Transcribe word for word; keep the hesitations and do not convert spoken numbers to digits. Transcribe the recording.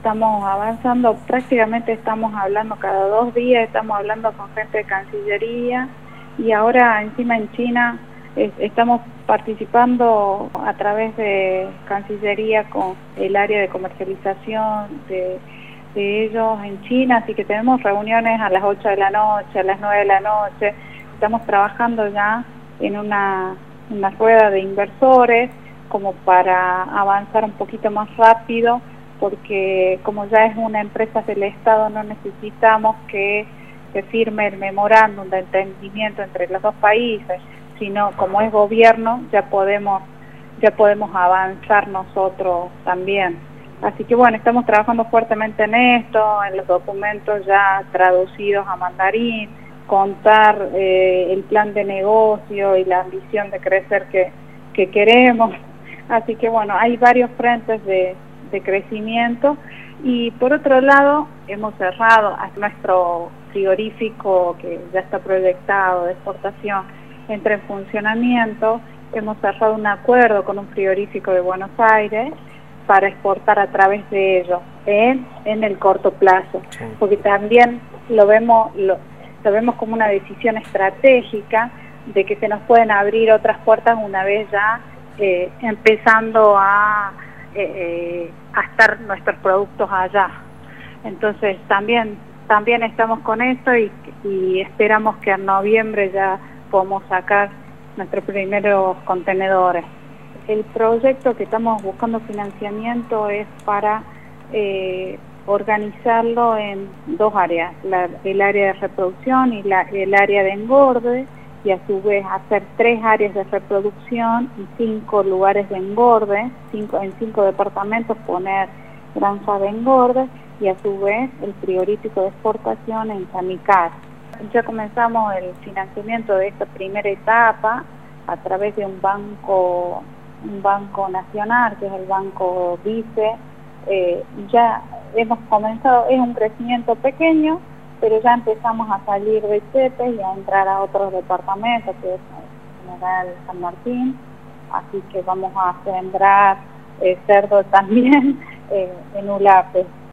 estamos avanzando, prácticamente estamos hablando cada dos días, estamos hablando con gente de Cancillería y ahora encima en China es, estamos participando a través de Cancillería con el área de comercialización de, de ellos en China, así que tenemos reuniones a las ocho de la noche, a las nueve de la noche, estamos trabajando ya en una, una rueda de inversores como para avanzar un poquito más rápido, porque como ya es una empresa del Estado no necesitamos que se firme el memorándum de entendimiento entre los dos países, sino como es gobierno ya podemos ya podemos avanzar nosotros también. Así que bueno, estamos trabajando fuertemente en esto, en los documentos ya traducidos a mandarín, contar eh, el plan de negocio y la ambición de crecer que, que queremos. Así que bueno, hay varios frentes de, de crecimiento y por otro lado hemos cerrado a nuestro frigorífico que ya está proyectado de exportación, entra en funcionamiento, hemos cerrado un acuerdo con un frigorífico de Buenos Aires para exportar a través de ellos en, en el corto plazo, porque también lo vemos, lo, lo vemos como una decisión estratégica de que se nos pueden abrir otras puertas una vez ya eh, empezando a, eh, a estar nuestros productos allá. Entonces también, también estamos con esto y, y esperamos que en noviembre ya podamos sacar nuestros primeros contenedores. El proyecto que estamos buscando financiamiento es para eh, organizarlo en dos áreas, la, el área de reproducción y la, el área de engorde, y a su vez hacer tres áreas de reproducción y cinco lugares de engorde, cinco, en cinco departamentos poner granja de engorde, y a su vez el frigorífico de exportación en Chamical. Ya comenzamos el financiamiento de esta primera etapa a través de un banco un banco nacional, que es el Banco Vice. Eh, ya hemos comenzado, es un crecimiento pequeño, pero ya empezamos a salir de CEPES y a entrar a otros departamentos, que es General San Martín, así que vamos a sembrar eh, cerdo también eh, en U L A P E.